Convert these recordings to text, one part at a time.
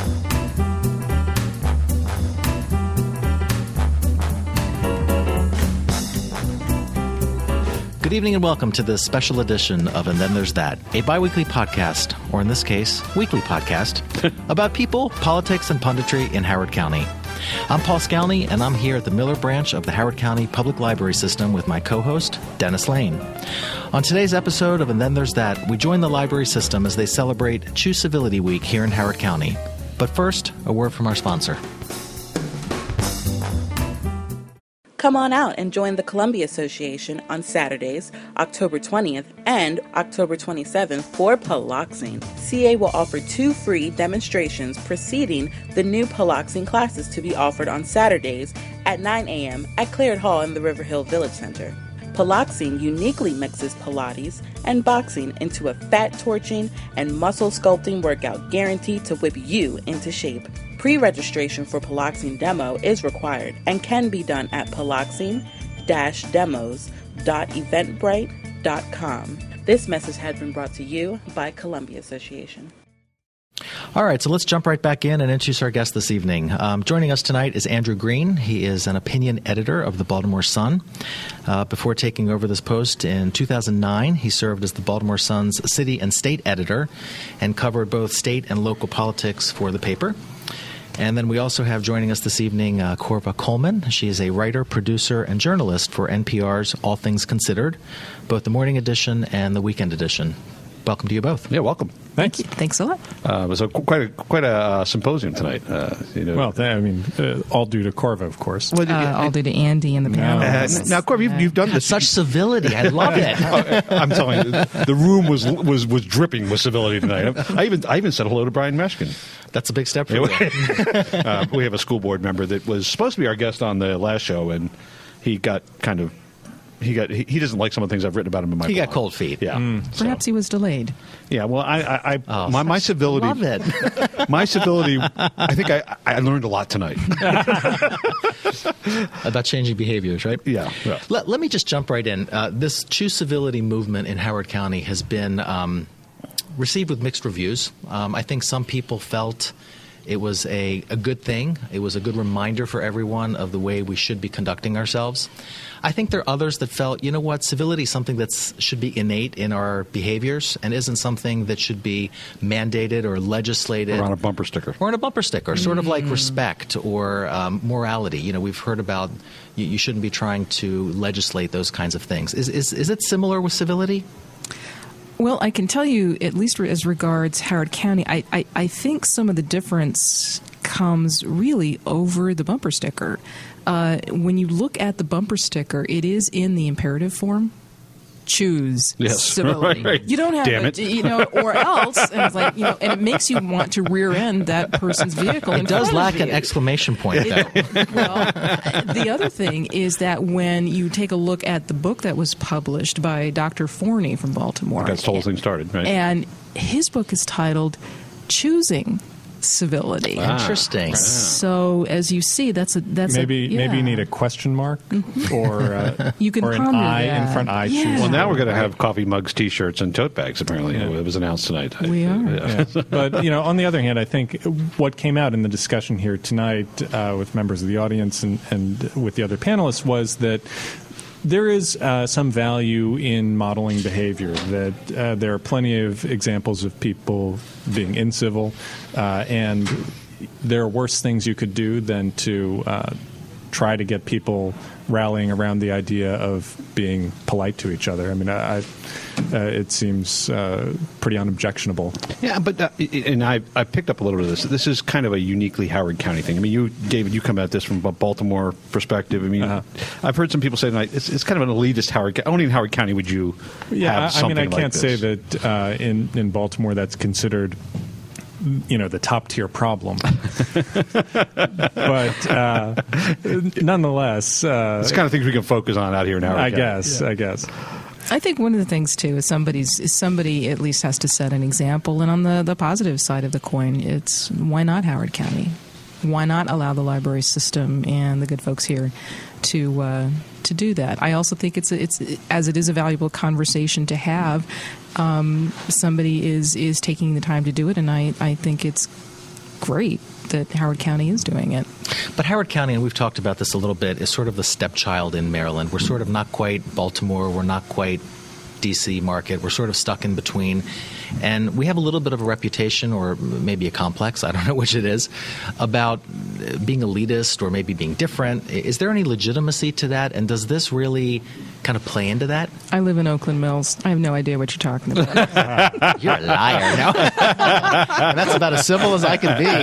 Good evening and welcome to this special edition of And Then There's That, a bi-weekly podcast, or in this case, weekly podcast, about people, politics, and punditry in Howard County. I'm Paul Scowney, and I'm here at the Miller branch of the Howard County Public Library System with my co-host, Dennis Lane. On today's episode of And Then There's That, we join the library system as they celebrate Choose Civility Week here in Howard County. But first, a word from our sponsor. Come on out and join the Columbia Association on Saturdays, October 20th and October 27th for Piloxing. CA will offer 2 free demonstrations preceding the new Piloxing classes to be offered on Saturdays at 9 a.m. at Claret Hall in the River Hill Village Center. Piloxing uniquely mixes Pilates and boxing into a fat torching and muscle sculpting workout guaranteed to whip you into shape. Pre-registration for Piloxing demo is required and can be done at piloxing-demos.eventbrite.com. This message has been brought to you by Columbia Association. All right, so let's jump right back in and introduce our guest this evening. Joining us tonight is Andrew Green. He is an opinion editor of the Baltimore Sun. Before taking over this post in 2009, he served as the Baltimore Sun's city and state editor and covered both state and local politics for the paper. And then we also have joining us this evening Korva Coleman. She is a writer, producer, and journalist for NPR's All Things Considered, both the morning edition and the weekend edition. Welcome to you both. Yeah, welcome. Thank you. Thanks a lot. It was quite a symposium tonight. Well, all due to Korva, of course. All due to Andy and the panel. Now, Korva, you've done this. Such civility. I love it. I'm telling you, the room was dripping with civility tonight. I even said hello to Brian Meshkin. That's a big step for you. We have a school board member that was supposed to be our guest on the last show, and he got kind of... He doesn't like some of the things I've written about him in my blog. He got cold feet. Yeah. Perhaps he was delayed. Yeah, well, my civility... Love it. My civility, I think I learned a lot tonight. About changing behaviors, right? Yeah. Let me just jump right in. This Choose Civility movement in Howard County has been received with mixed reviews. I think some people felt it was a good thing. It was a good reminder for everyone of the way we should be conducting ourselves. I think there are others that felt, you know what, civility is something that should be innate in our behaviors and isn't something that should be mandated or legislated. Or on a bumper sticker. Sort of like respect or morality. You know, we've heard about you shouldn't be trying to legislate those kinds of things. Is it similar with civility? Well, I can tell you, at least as regards Howard County, I think some of the difference comes really over the bumper sticker. When you look at the bumper sticker, it is in the imperative form. Choose civility. Right. You don't have Damn it, or else. And it's like, and it makes you want to rear end that person's vehicle. It does lack an exclamation point, though. Well, the other thing is that when you take a look at the book that was published by Dr. Forney from Baltimore. That's the whole thing started, right? And his book is Choosing Civility. Interesting. So as you see, maybe you need a question mark or you can or an I that. in front. I Yeah. choose. Well, now we're going to have coffee mugs, T-shirts, and tote bags. Apparently, it was announced tonight. We are. Yeah. But on the other hand, I think what came out in the discussion here tonight with members of the audience and with the other panelists was that there is some value in modeling behavior, that there are plenty of examples of people being incivil, and there are worse things you could do than to try to get people rallying around the idea of being polite to each other. I mean, it seems pretty unobjectionable. Yeah, but and I picked up a little bit of this. This is kind of a uniquely Howard County thing. I mean, David, you come at this from a Baltimore perspective. I mean, I've heard some people say tonight it's kind of an elitist Howard County. Only in Howard County would you have something like this. I can't say that in Baltimore that's considered the top tier problem. But nonetheless, it's the kind of things we can focus on out here in Howard County. I guess. I think one of the things too is somebody at least has to set an example. And on the positive side of the coin, it's why not Howard County? Why not allow the library system and the good folks here to do that? I also think it's as it is a valuable conversation to have. Somebody is taking the time to do it, and I think it's great that Howard County is doing it. But Howard County, and we've talked about this a little bit, is sort of the stepchild in Maryland. We're sort of not quite Baltimore. We're not quite D.C. market. We're sort of stuck in between. And we have a little bit of a reputation, or maybe a complex, I don't know which it is, about being elitist or maybe being different. Is there any legitimacy to that? And does this really kind of play into that? I live in Oakland Mills. I have no idea what you're talking about. You're a liar. No? And that's about as simple as I can be.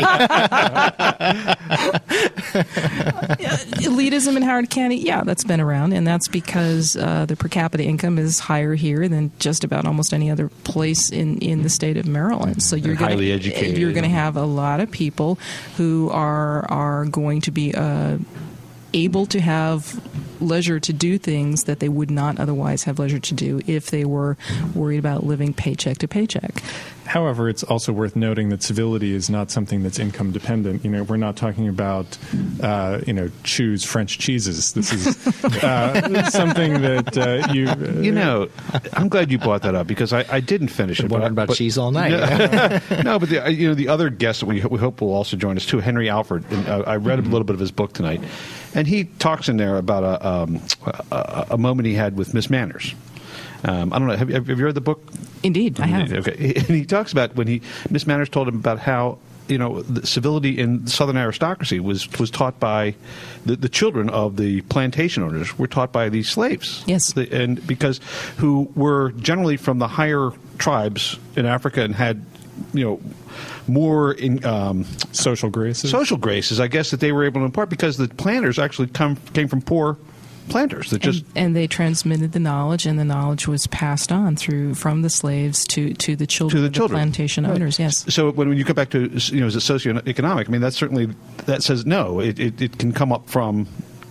Elitism in Howard County, yeah, that's been around, and that's because the per capita income is higher here than just about almost any other place in the state of Maryland. So you're highly educated. You're going to have a lot of people who are going to be able to have leisure to do things that they would not otherwise have leisure to do if they were worried about living paycheck to paycheck. However, it's also worth noting that civility is not something that's income dependent. We're not talking about, choose French cheeses. This is something that you... I'm glad you brought that up because I didn't finish it. Wondering about cheese all night. No, but the other guest that we hope will also join us too, Henry Alford. And, I read a little bit of his book tonight, and he talks in there about a moment he had with Miss Manners. I don't know. Have you read the book? Indeed, I have. Okay, and he talks about when Miss Manners told him about how the civility in Southern aristocracy was taught by the children of the plantation owners were taught by these slaves. Yes, and because who were generally from the higher tribes in Africa and had more in social graces. Social graces, I guess, that they were able to impart because the planters actually came from poor planters that and they transmitted the knowledge, and the knowledge was passed on from the slaves to the children of the plantation owners. Yes. So when you come back to is it socioeconomic? I mean, that says no. It can come up from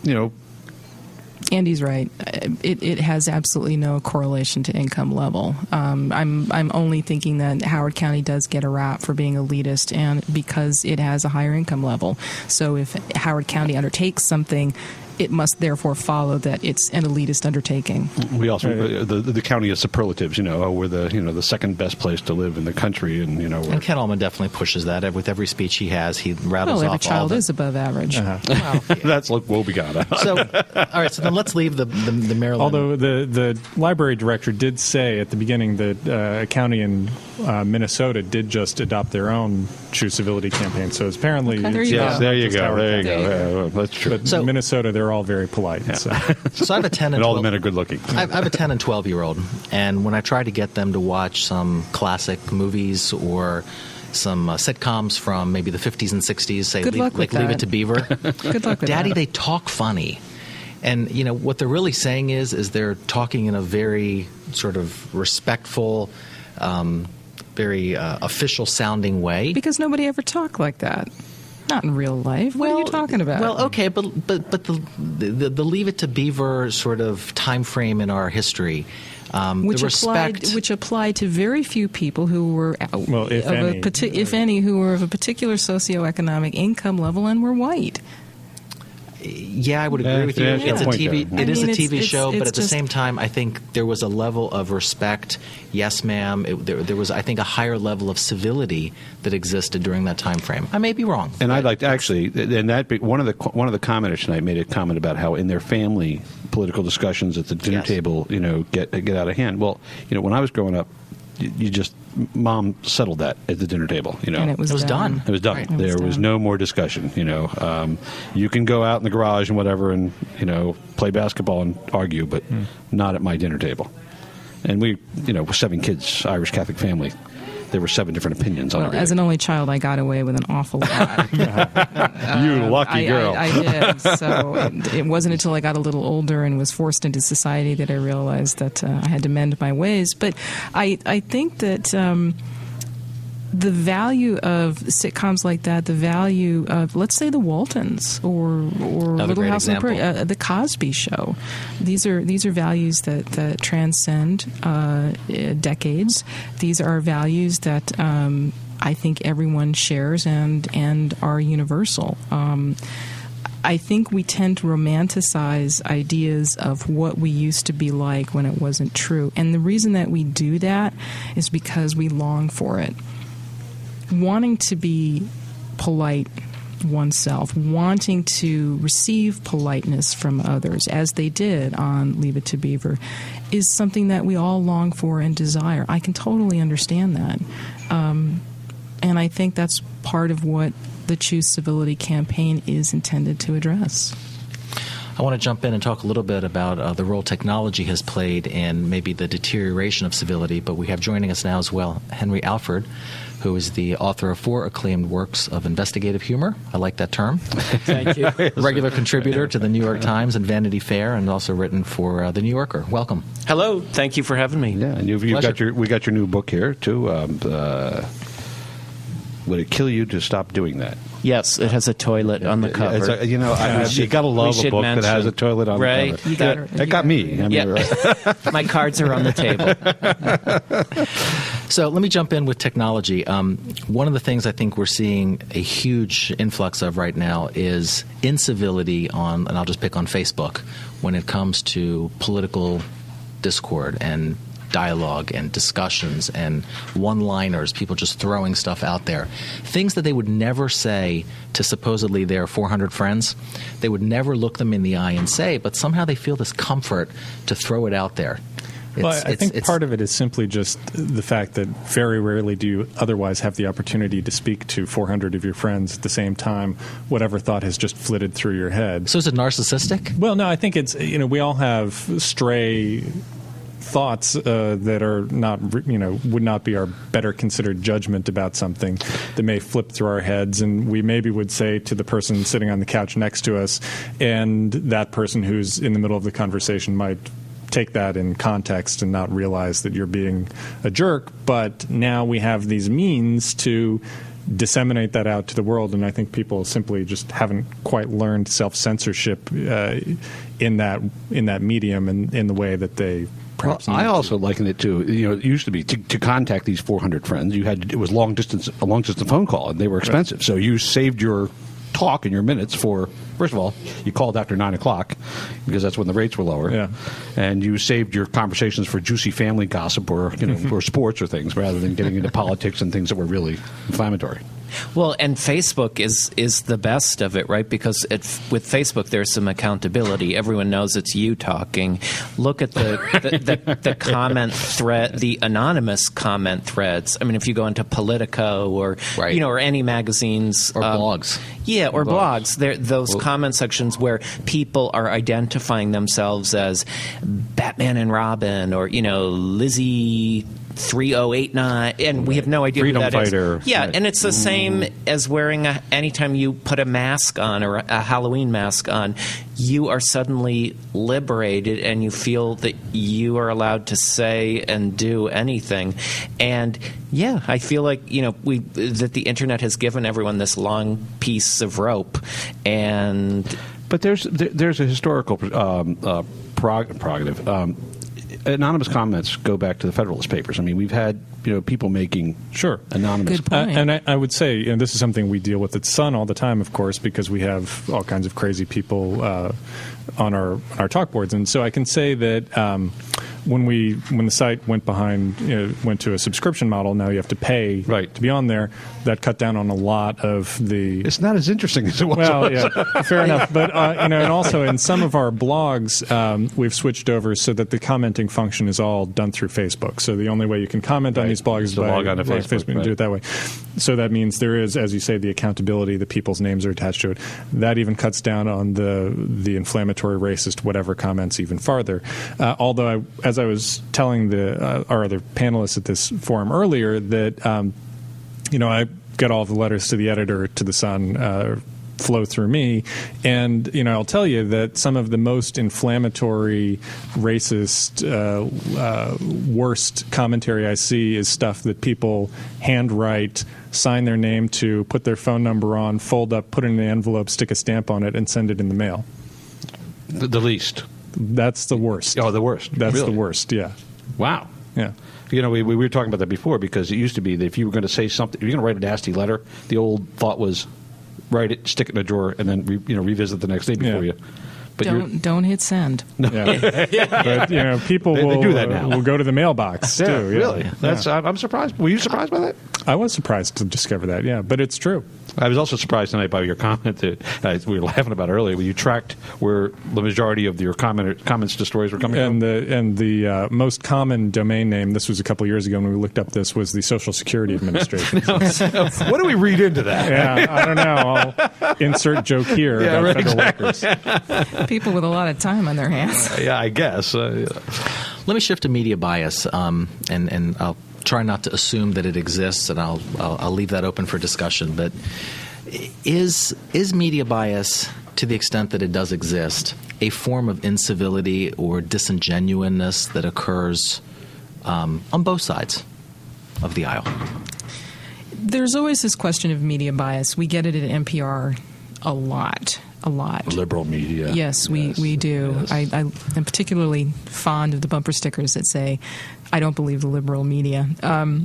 Andy's right. It has absolutely no correlation to income level. I'm only thinking that Howard County does get a rap for being elitist, and because it has a higher income level. So if Howard County undertakes something, it must therefore follow that it's an elitist undertaking. We also the county is superlatives. We're the second best place to live in the country, and And Ken Allman definitely pushes that with every speech he has. He rattles every off child is above average. Well, that's woebegone. So, all right. So then let's leave the Maryland. Although the library director did say at the beginning that a county in Minnesota did just adopt their own True Civility campaign. So apparently, there you go. There you go. That's true. But so, Minnesota, they're all very polite. Yeah. So I have a 10 and all the men are good looking. I have a 10 and 12-year-old, and when I try to get them to watch some classic movies or some sitcoms from maybe the 50s and 60s, say Leave It to Beaver. Good luck with Daddy, that. They talk funny. And what they're really saying is they're talking in a very sort of respectful, very official sounding way. Because nobody ever talked like that. Not in real life. What are you talking about? Well, okay, but the Leave It to Beaver sort of time frame in our history, which applied to very few people who were if any, who were of a particular socioeconomic income level and were white. Yeah, I would agree with you. It's a TV. It is a TV show, but at the same time, I think there was a level of respect. Yes, ma'am. There was, I think, a higher level of civility that existed during that time frame. I may be wrong. And I'd like to actually, and one of the commenters tonight made a comment about how in their family political discussions at the dinner table, get out of hand. Well, when I was growing up, Mom settled that at the dinner table. And it was done. It was done. Right. There was no more discussion. You can go out in the garage and whatever, and play basketball and argue, but not at my dinner table. And we, with 7 kids, Irish Catholic family. There were 7 different opinions on everything. As an only child, I got away with an awful lot. You lucky girl. I did. So it wasn't until I got a little older and was forced into society that I realized that I had to mend my ways. But I think that the value of sitcoms like that, the value of, let's say, the Waltons or Little House on the Prairie, the Cosby Show. These are values that transcend decades. These are values that I think everyone shares and are universal. I think we tend to romanticize ideas of what we used to be like when it wasn't true. And the reason that we do that is because we long for it. Wanting to be polite oneself, wanting to receive politeness from others, as they did on Leave It to Beaver, is something that we all long for and desire. I can totally understand that. And I think that's part of what the Choose Civility campaign is intended to address. I want to jump in and talk a little bit about the role technology has played in maybe the deterioration of civility, but we have joining us now as well Henry Alford, who is the author of 4 acclaimed works of investigative humor. I like that term. Thank you. Regular contributor to the New York Times and Vanity Fair, and also written for The New Yorker. Welcome. Hello. Thank you for having me. Yeah, and we got your new book here too. Would it kill you to stop doing that? Yes, it has a toilet on the cover. You got to love a book that has a toilet on right? the cover. That got me. I mean, right. My cards are on the table. So let me jump in with technology. One of the things I think we're seeing a huge influx of right now is incivility on, and I'll just pick on Facebook, when it comes to political discord and dialogue and discussions and one-liners, people just throwing stuff out there. Things that they would never say to supposedly their 400 friends. They would never look them in the eye and say, but somehow they feel this comfort to throw it out there. I think part of it is simply just the fact that very rarely do you otherwise have the opportunity to speak to 400 of your friends at the same time, whatever thought has just flitted through your head. So is it narcissistic? Well, no, I think it's, we all have stray thoughts that are not, would not be our better considered judgment about something that may flip through our heads, and we maybe would say to the person sitting on the couch next to us, and that person who's in the middle of the conversation might take that in context and not realize that you're being a jerk. But now we have these means to disseminate that out to the world, and I think people simply just haven't quite learned self-censorship in that medium and in the way that they perhaps I also liken it to, it used to be to contact these 400 friends, it was a long distance phone call, and they were expensive. Right. So you saved your talk and your minutes for, first of all, you called after 9 o'clock because that's when the rates were lower. Yeah. And you saved your conversations for juicy family gossip or, or sports or things, rather than getting into politics and things that were really inflammatory. Well, and Facebook is the best of it, right? Because with Facebook, there's some accountability. Everyone knows it's you talking. Look at the comment thread, the anonymous comment threads. I mean, if you go into Politico or or any magazines or blogs, or blogs, those comment sections where people are identifying themselves as Batman and Robin or Lizzie 3089, and we have no idea Freedom who that Fighter. is. Yeah, and it's the same as wearing anytime you put a mask on or a Halloween mask on, you are suddenly liberated and you feel that you are allowed to say and do anything. And I feel like that the internet has given everyone this long piece of rope, but there's a historical prerogative. Anonymous comments go back to the Federalist Papers. I mean, we've had people making anonymous. Good point. And I would say this is something we deal with at Sun all the time, of course, because we have all kinds of crazy people on our talk boards, and so I can say that when the site went to a subscription model, now you have to pay to be on there. That cut down on a lot of the. It's not as interesting as it was. Well, yeah, fair enough. But and also in some of our blogs, we've switched over so that the commenting function is all done through Facebook. So the only way you can comment on these blogs is by log on to Facebook and do it that way. So that means there is, as you say, the accountability that people's names are attached to it. That even cuts down on the inflammatory, racist, whatever comments even farther. Although, as I was telling our other panelists at this forum earlier, that I get all the letters to the editor to the Sun flow through me, and I'll tell you that some of the most inflammatory, racist, worst commentary I see is stuff that people handwrite, sign their name to, put their phone number on, fold up, put it in an envelope, stick a stamp on it, and send it in the mail. The least. That's the worst. Oh, the worst. That's really? The worst. Yeah. Wow. Yeah. We were talking about that before, because it used to be that if you were going to say something, if you're going to write a nasty letter, the old thought was write it, stick it in a drawer, and then revisit the next day before you. But don't hit send. No. But people will do that now. Will go to the mailbox too. Really? I'm surprised. Were you surprised by that? I was surprised to discover that, yeah, but it's true. I was also surprised tonight by your comment that we were laughing about earlier, when you tracked where the majority of your comments to stories were coming from. And the most common domain name, this was a couple years ago when we looked up this, was the Social Security Administration. What do we read into that? Yeah, I don't know. I'll insert joke here about federal workers. People with a lot of time on their hands. Yeah, I guess. Let me shift to media bias, and I'll try not to assume that it exists, and I'll leave that open for discussion. But is media bias, to the extent that it does exist, a form of incivility or disingenuousness that occurs on both sides of the aisle? There's always this question of media bias. We get it at NPR a lot. Liberal media. Yes, we do. Yes. I am particularly fond of the bumper stickers that say, "I don't believe the liberal media." I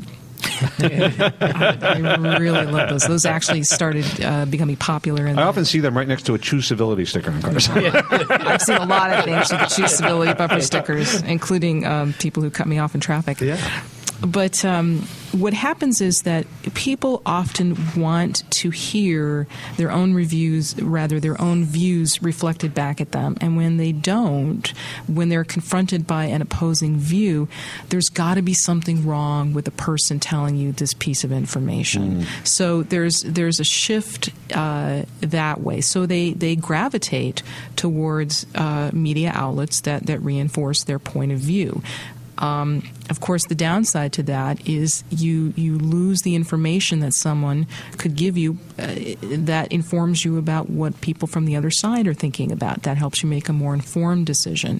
really love those. Those actually started becoming popular. I often see them right next to a Choose Civility sticker on cars. I've seen a lot of things with the Choose Civility bumper stickers, including people who cut me off in traffic. Yeah. But what happens is that people often want to hear their own reviews, rather their own views reflected back at them. And when they don't, when they're confronted by an opposing view, there's got to be something wrong with the person telling you this piece of information. So there's a shift that way. So they gravitate towards media outlets that reinforce their point of view. Of course, the downside to that is you lose the information that someone could give you that informs you about what people from the other side are thinking about. That helps you make a more informed decision.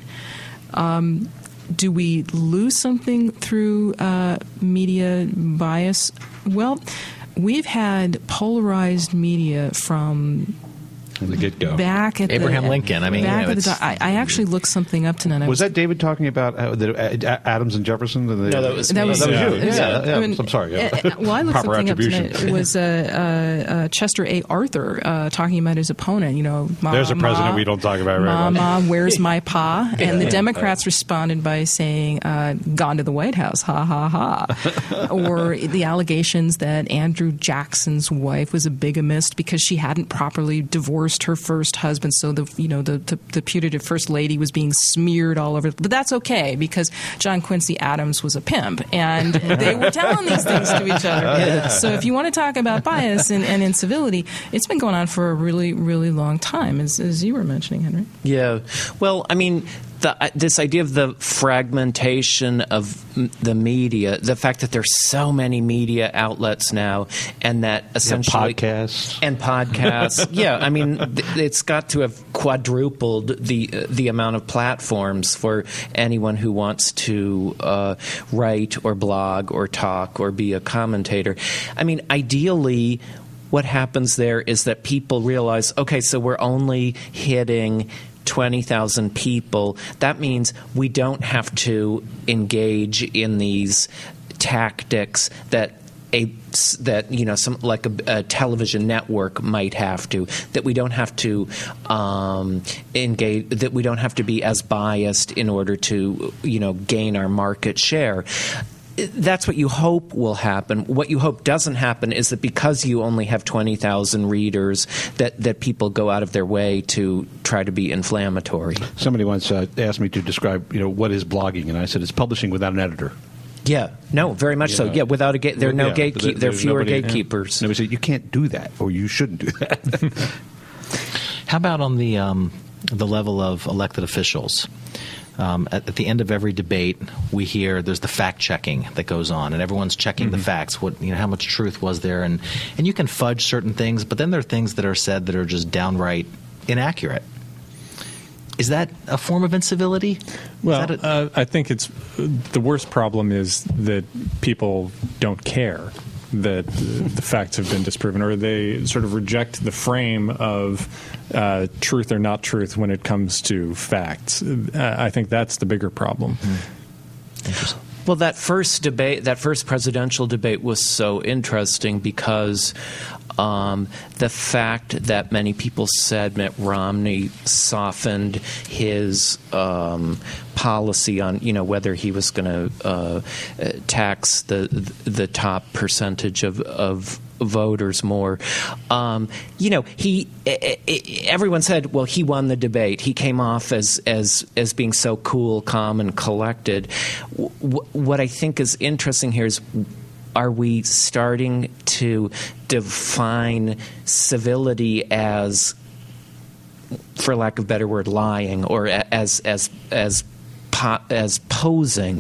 Do we lose something through media bias? Well, we've had polarized media from the get-go. Back at Abraham Lincoln. I mean, I actually looked something up tonight. Was that David talking about Adams and Jefferson? No, that was you. Yeah. I mean, I'm sorry. Well, I looked Proper something up attribution. tonight. It was Chester A. Arthur talking about his opponent. There's a president we don't talk about very much. Mom, where's my pa? And the Democrats responded by saying, "Gone to the White House, ha ha ha," or the allegations that Andrew Jackson's wife was a bigamist because she hadn't properly divorced her first husband, so the putative first lady was being smeared all over. But that's okay because John Quincy Adams was a pimp, and they were telling these things to each other. So if you want to talk about bias and incivility, it's been going on for a really, really long time, as you were mentioning, Henry. Yeah. Well, I mean, this idea of the fragmentation of the media, the fact that there's so many media outlets now, and that essentially podcasts. Yeah, I mean, it's got to have quadrupled the amount of platforms for anyone who wants to write or blog or talk or be a commentator. I mean, ideally, what happens there is that people realize, okay, so we're only hitting 20,000 people. That means we don't have to engage in these tactics that some like a television network might have to. That we don't have to engage. That we don't have to be as biased in order to gain our market share. That's what you hope will happen. What you hope doesn't happen is that because you only have 20,000 readers, that people go out of their way to try to be inflammatory. Somebody once asked me to describe, what is blogging, and I said it's publishing without an editor. Yeah, no, very much so. Yeah, without there are no gatekeepers. There are fewer gatekeepers. Nobody said you can't do that, or you shouldn't do that. How about on the level of elected officials? At the end of every debate, we hear there's the fact checking that goes on, and everyone's checking the facts. How much truth was there, and you can fudge certain things, but then there are things that are said that are just downright inaccurate. Is that a form of incivility? Well, I think it's the worst problem is that people don't care that the facts have been disproven, or they sort of reject the frame of truth or not truth when it comes to facts. I think that's the bigger problem. Interesting. Well, that first presidential debate was so interesting because the fact that many people said Mitt Romney softened his policy on, whether he was going to tax the top percentage of voters more. Everyone said, well, he won the debate. He came off as being so cool, calm, and collected. What I think is interesting here is, are we starting to define civility as, for lack of a better word, lying, or as posing,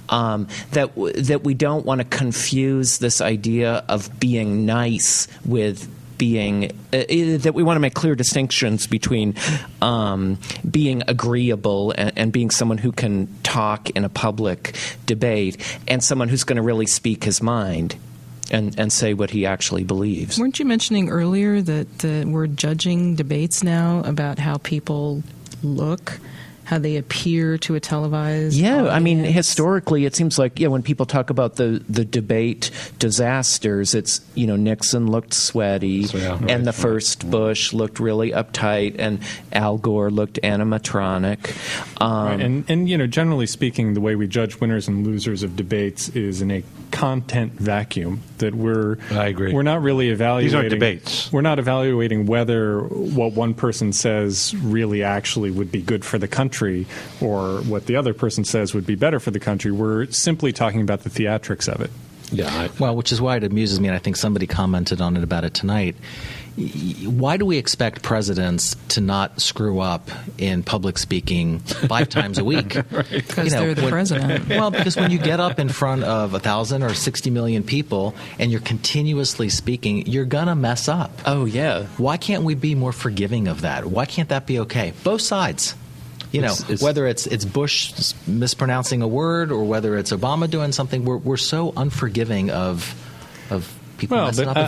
that we don't want to confuse this idea of being nice with being that we want to make clear distinctions between being agreeable and being someone who can talk in a public debate and someone who's going to really speak his mind and say what he actually believes. Weren't you mentioning earlier that we're judging debates now about how people look, how they appear to a televised audience? I mean, historically, it seems like when people talk about the debate disasters, it's Nixon looked sweaty, and the first Bush looked really uptight, and Al Gore looked animatronic. Right. And generally speaking, the way we judge winners and losers of debates is in a content vacuum. That I agree. We're not really evaluating. These aren't debates. We're not evaluating whether what one person says really actually would be good for the country, or what the other person says would be better for the country. We're simply talking about the theatrics of it. Yeah. Well, which is why it amuses me, and I think somebody commented on it about it tonight. Why do we expect presidents to not screw up in public speaking 5 times a week? Because they're the president. Well, because when you get up in front of 1,000 or 60 million people and you're continuously speaking, you're going to mess up. Oh, yeah. Why can't we be more forgiving of that? Why can't that be okay? Both sides. Whether it's Bush mispronouncing a word or whether it's Obama doing something, we're so unforgiving of people messing up. I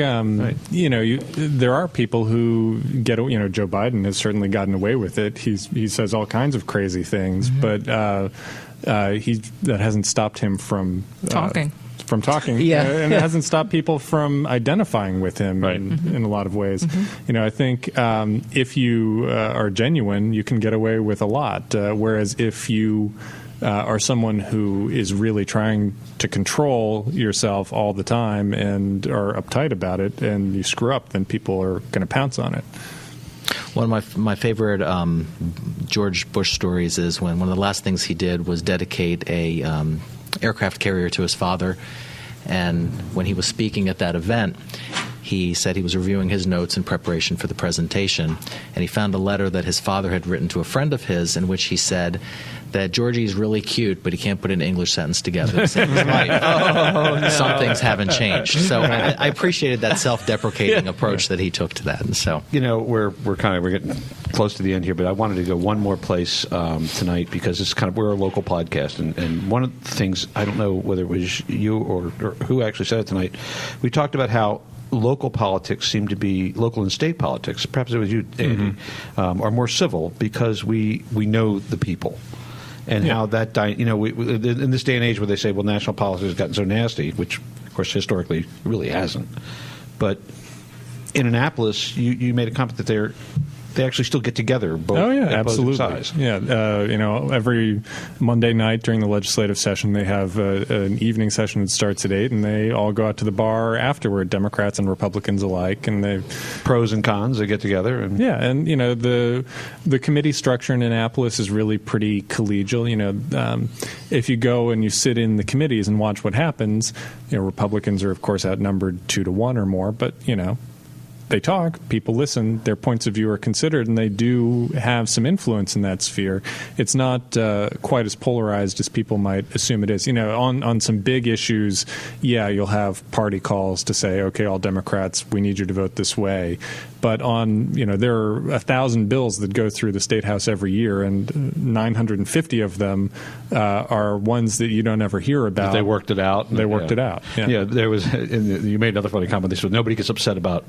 think there are people who get. Joe Biden has certainly gotten away with it. He says all kinds of crazy things, but that hasn't stopped him from talking. And it hasn't stopped people from identifying with him in a lot of ways. Mm-hmm. I think if you are genuine, you can get away with a lot. Whereas if you are someone who is really trying to control yourself all the time and are uptight about it, and you screw up, then people are going to pounce on it. One of my favorite George Bush stories is when one of the last things he did was dedicate a aircraft carrier to his father, and when he was speaking at that event, he said he was reviewing his notes in preparation for the presentation, and he found a letter that his father had written to a friend of his in which he said that Georgie's really cute, but he can't put an English sentence together to save his life. Some things haven't changed. So I appreciated that self-deprecating approach that he took to that. And so, we're getting close to the end here, but I wanted to go one more place tonight because it's we're a local podcast, and one of the things, I don't know whether it was you or who actually said it tonight, we talked about how local politics seem to be, local and state politics, perhaps it was you, Andy, are more civil because we know the people. And how that, in this day and age where they say, well, national politics has gotten so nasty, which, of course, historically really hasn't. But in Annapolis, you made a comment that they actually still get together. Both, absolutely. Sides. Yeah, every Monday night during the legislative session, they have an evening session that starts at 8, and they all go out to the bar afterward, Democrats and Republicans alike, and they pros and cons. They get together, and the committee structure in Annapolis is really pretty collegial. If you go and you sit in the committees and watch what happens, Republicans are of course outnumbered 2-1 or more, but they talk, people listen, their points of view are considered, and they do have some influence in that sphere. It's not quite as polarized as people might assume it is. On some big issues, you'll have party calls to say, okay, all Democrats, we need you to vote this way. But there are 1,000 bills that go through the State House every year, and 950 of them are ones that you don't ever hear about. They worked it out. They worked it out. Yeah, there was. And you made another funny comment. They said nobody gets upset about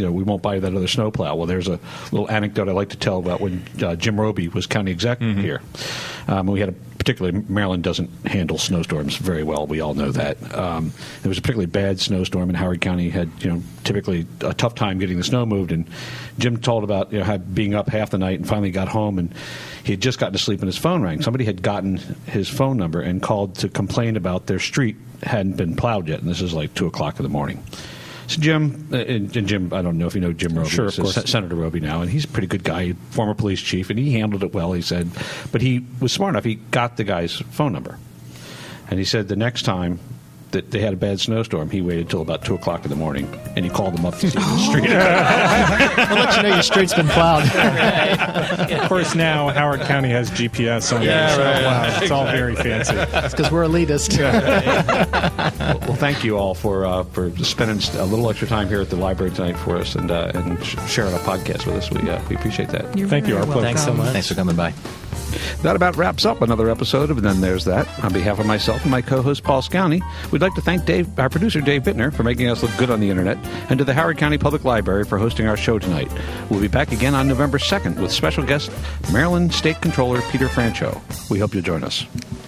we won't buy that other snowplow. Well, there's a little anecdote I like to tell about when Jim Roby was county exec here. We had particularly Maryland doesn't handle snowstorms very well. We all know that. There was a particularly bad snowstorm, and Howard County had typically a tough time getting the snow moved. And Jim told about being up half the night and finally got home, and he had just gotten to sleep and his phone rang. Somebody had gotten his phone number and called to complain about their street hadn't been plowed yet, and this is like 2 o'clock in the morning. So Jim, and Jim, I don't know if you know Jim Roby. Sure, of course. Senator Roby now, and he's a pretty good guy, former police chief, and he handled it well, he said. But he was smart enough, he got the guy's phone number. And he said the next time that they had a bad snowstorm, he waited till about 2 o'clock in the morning, and he called them up to see the street. We'll let you know your street's been plowed. Of course, now Howard County has GPS on it. So, wow, it's all very fancy. That's because we're elitist. Well, thank you all for spending a little extra time here at the library tonight for us and sharing a podcast with us. We appreciate that. Thank you. Our pleasure. Thanks so much. Thanks for coming by. That about wraps up another episode of Then There's That. On behalf of myself and my co-host Paul Scowney, we'd like to thank our producer Dave Bittner for making us look good on the internet, and to the Howard County Public Library for hosting our show tonight. We'll be back again on November 2nd with special guest Maryland State Controller Peter Francho. We hope you'll join us.